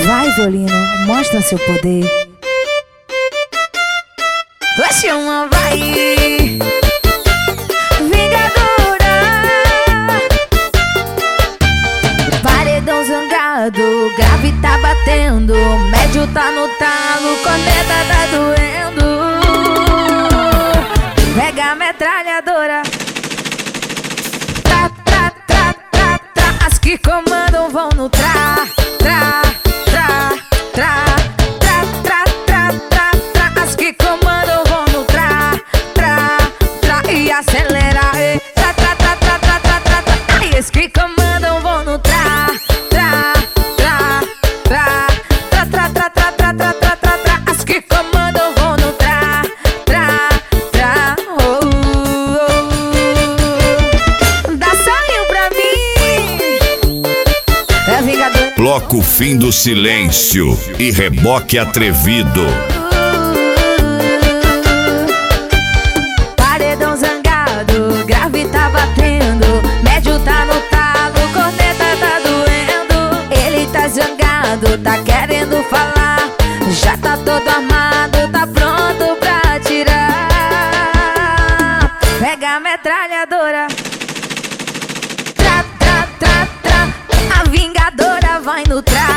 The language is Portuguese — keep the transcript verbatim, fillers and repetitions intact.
Vai, violino, mostra seu poder. Oxe, uma vai vingadora. Paredão zangado, grave tá batendo, médio tá no talo, corneta tá doendo. Pega a metralhadora. Tra, tra, tra, tra, tra. As que comandam vão no tra, tra, tra, tra, tra, tra, tra, tra, tra. As que comandam vão no tra, tra, tra. E acelera, e tra, tra, tra, tra, tra, tra, tra, tra. E as que comandam vão no tra, tra, tra, tra, tra, tra, tra, tra, tra, tra, tra, tra, tra. As que comandam vão no tra, tra, tra. Oh, oh, oh. Dá sonho pra mim. É vingador. Bloco Fim do Silêncio e Reboque Atrevido. Paredão zangado, grave tá batendo, médio tá no talo, corneta tá doendo. Ele tá zangado, tá querendo falar, já tá todo armado, tá pronto pra atirar. Pega a metralhadora. Tra, tra, tra, tra. A vingadora vai no tra.